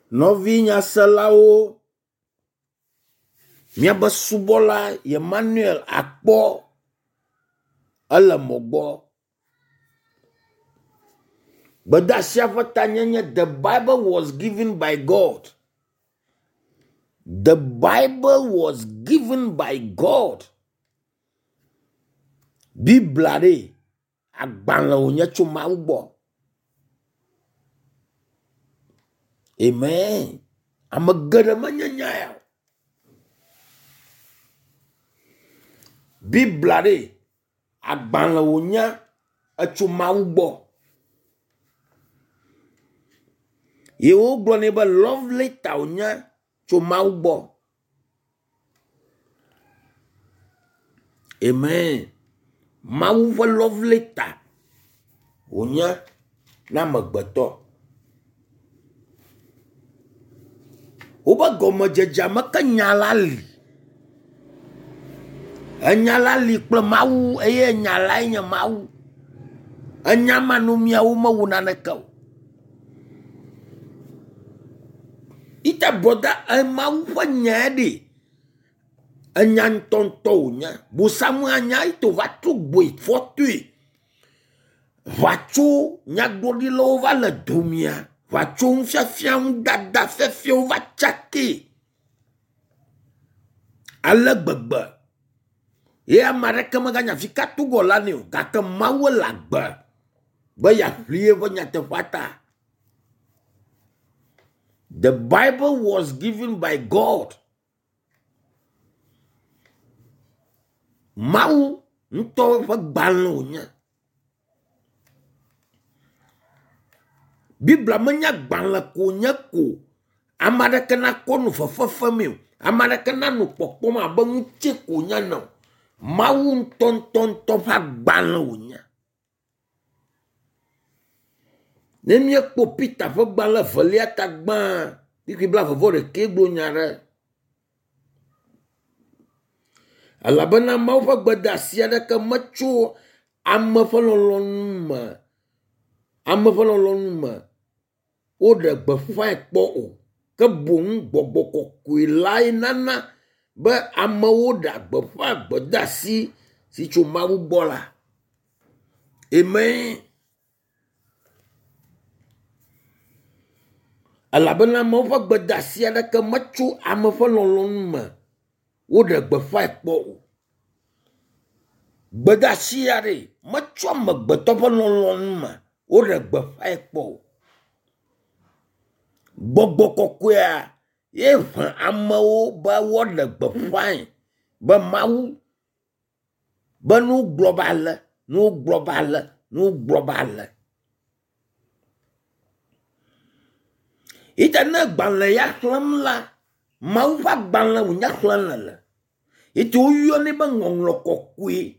Novinya selao miabe subola Emmanuel akpo ala mogbo. But that the Bible was given by God. The Bible was given by God. Biblare agbanla onya chuma ugbo. Amen. I'm a good man. Biblare agbanla onya chuma ugbo. Ye o gloneba love letter onya chuma ugbo. Amen. Mau va love letter onya na magbato. Oba gomo jeja maka nyalali. Anyalali kple mau eye nyalai nya mau. Anyama no mia uma wunana kau. Ita boda mau fa nyadi. Anyan tonto nya. Busamu anya itu watu bui fotui. Watu nyagodi lo vala dumia. Watu mfiafiam dada fefio wachaki. Ala gbagba. Ya mareka maganya fika tugola ni kaka mau lagba. Baya flie vonya tefata. The Bible was given by God. Mau nto fa gbalonya. Bibla menya gbala konya ko. Amada kana konu fa meu. Amada kana no popoma bangu che konya no. Mau ton fa gbalonya. Nemye popita fa gbala valia tagba. Diki bla favore kegbo nyara. Alabana mau fa gbada siada ka macho amma falolonma. Amma falolonma. Oda gbefa ekpo o. Ke bong gbogbo kwilai nana. Ba amma oda gbefa gbada si chumaru bola. Amen. Alabana mau fa gbada siada ka macho amma falolonma. Oda gbefa ekpo o. Gbada siare macho amma gbeto falolonma. Oda gbefa ekpo o. Gbogbo kokwea ye fan amao ba wona gbefine ba mau ba no global ita na gbanle ya khlam la mau fa gbanle nya khlan la ita uyo ni ba ngonglo kokwe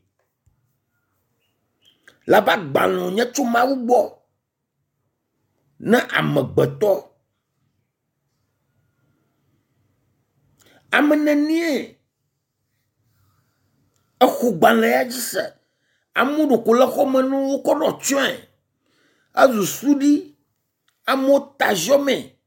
la ba gbanle nya chuma ugbo na amagbeto. Amenenie akugbanle ya jisa amudu kula khomanu kono twen azu sudi amota jome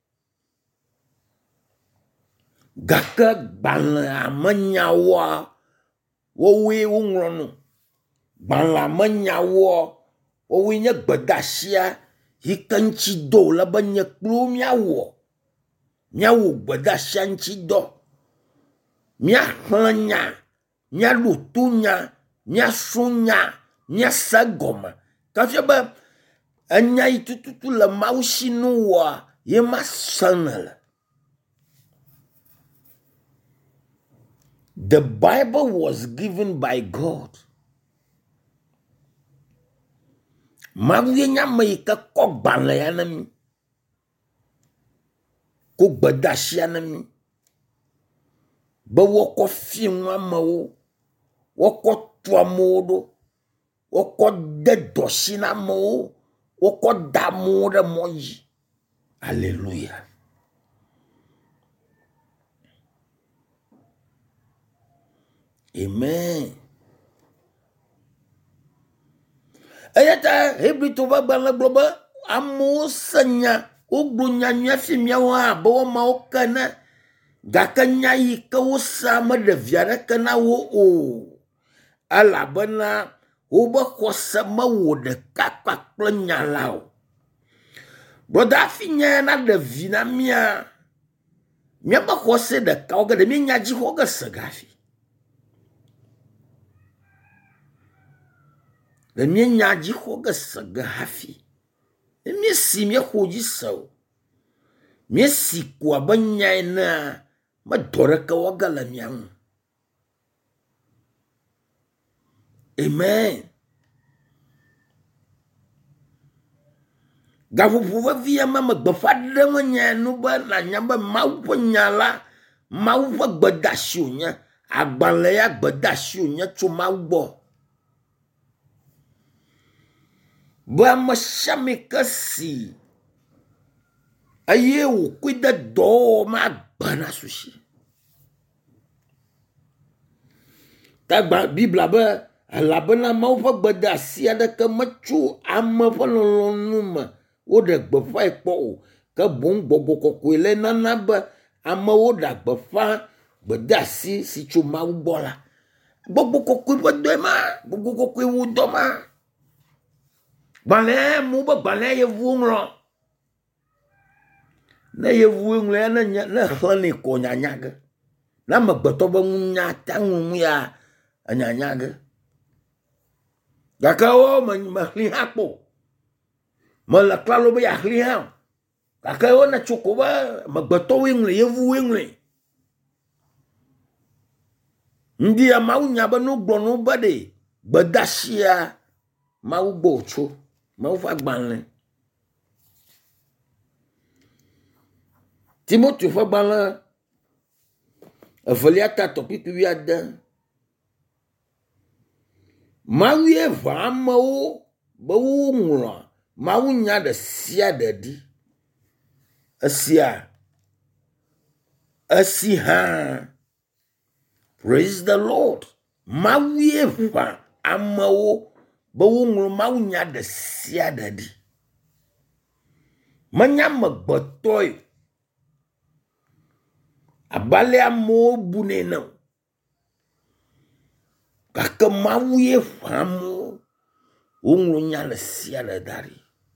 gaka gbanle amanyawa wowe unrono gbanle amanyawa wowe nya gbadashia hikanchi do la banya klumyawo nyawo gbadashia nchi do. Mia hlanya, mia lutunya, mia sunya, mia sagoma. Kafia ba anya itututu la mausinuwa ye masanala. The Bible was given by God. Mawie nyama yika kogbala yanami. Kogbadashi yanami. Ba woko fiwa mawo, woko tuamodo, woko dedoshina mo, woko damore moji. Hallelujah. Amen. Ayata hebri toba bala globa amusanya ogbo nyanya fi miawa bo ma okana gaka nyai ka wo sama de viara kana wo o ala bana o ba ko sama wo de kakpa planya lao broda fi nya na de vina mia ba ko se de ka o ga de mi nya ji ho ga sagafi de mi nya ji ho ga sagafi mi si mi ho ji so mi si kwa banya na ma dora ka wa ga la miang. Amen. Gafu puva via mama gbafadde nya no ba na nya ba mawo nyala mawo gbadashu nya agbanle ya gbadashu nya tu mawo ba ma shame kasi aye o kuida do ma gbana sushi ta ba bibla ba ala bana mawo gbadasi ada ka machu amma falonuma o de gbefa ipo ka bon gbogbo kokwele nana ba ama o da gbefa gbedasi si chuma ubola gbogbo kokwe bodo ma gbogbo kokwe wudo ma bale mu ba bale ye vungro na ye vunglo na nya na khani ko nyanyaga na magbeto ba nya tangu ya anyanyaga gakawo mahli hapo mala klalo ba ahli ha kakayo na chukuba magbato wingle yevu wingle ndi ya maunya ba no gbonu bade gbadashia mau bocho mau fagbanle Timothy fagbanle afaliata topiku wiada mau ye vamao ba wungura mau nya da sia dadi asia ha praise the Lord mau ye va amao ba wungura mau nya da sia dadi manya magbotoy abale amo bunena kaka mau ye vamo wungura nya da sia dadi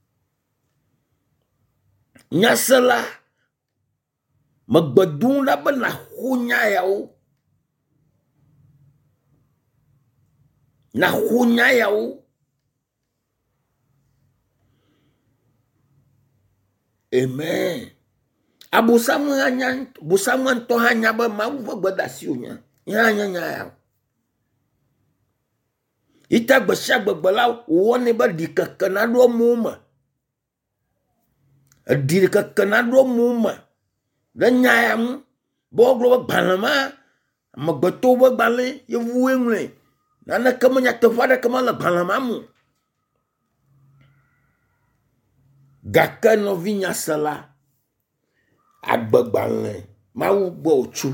nyasala magbadun la bana hunya yao na hunya yao amen abu samuan to hanya ba mau gbadasiunya nya yao ita gbasha gbagbala woni ba dikakana do muma adirka kanado muma danyam boglo balama magbato ba bale yevuengle nana kamanya tafada kamala balama mu gaka no vinya sala agbagbalne mawu gbochu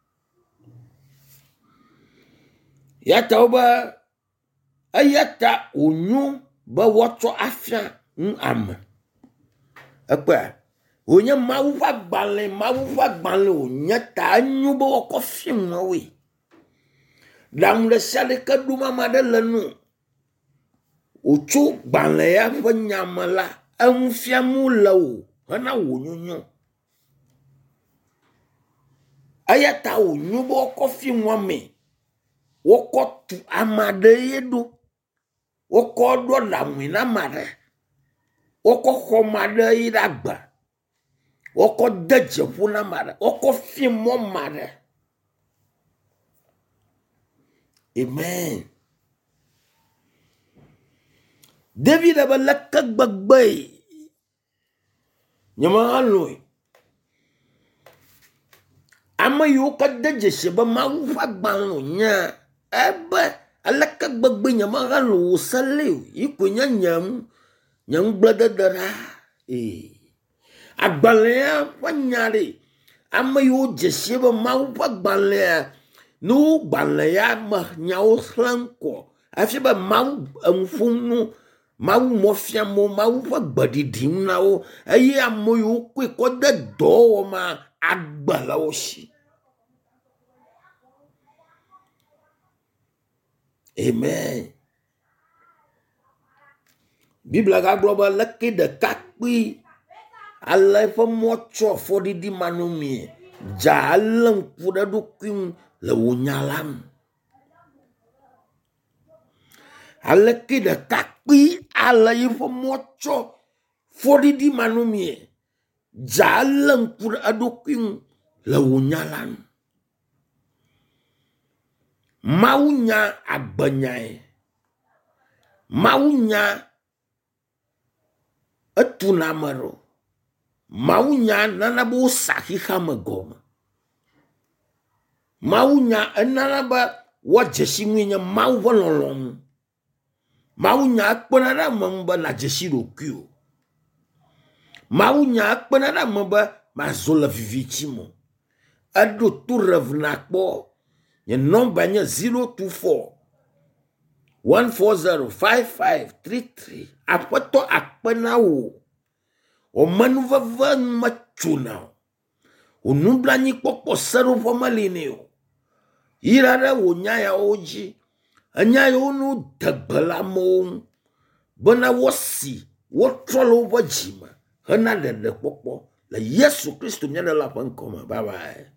yata oba ayata onyu ba woto afia am akpa onya mawu fa gbanle onya ta anyu bo ko fim we dam le sale ka duma madalanu ochu gbanle ya fa nyamala amfiamu lawo hana wonyonyo ayata onyu bo ko fim wa me woko tu amade yedo woko do lamina mare woko khomada iragba woko deje funa mare woko fimo mare amen David abalaka gbagbai nyama aloi ama yo ka deje sheba ma ufa gbanu nya eba alaka gbagbai nyama alo sale ikunya nyam bladadara agbalea wanyare ama yo jesheba maupa gbalea no gbalea ma nyao slanko afiba mau amfunu Mawu mofiamo, mawu fa gbadidim na wo. Eye amoyo kwe kode do ma agbala oshi. Amen. Bible ga global leke de kakpi. Allah fa mocho for di manumi. Jalan kuda dukin le unyalam. Allah ki de kakpi Allah fa mocho for di manumi. Jalan kuda dukin le unyalam. Maunya abanyai. Maunya etunamaro. Maunya nanabo sahiha magoma. Maunya nanaba wajesi mwinya mau vololong. Maunya akpenara mamba na jesi rokyo. Maunya akpenara mamba mazola vivichimo. Ado tu revnakbo. Ye nomba nye 024 140 5533. Apoto akpena wo. O manuva van machuna. O nubla ni poko saro fomalineo. Irara wo nyaya oji. Anyaya onu dagbala mo. Bona wosi. Wotrolo wajima. Hana de poko. La Yesu Kristo nyana la pankoma. Bye bye.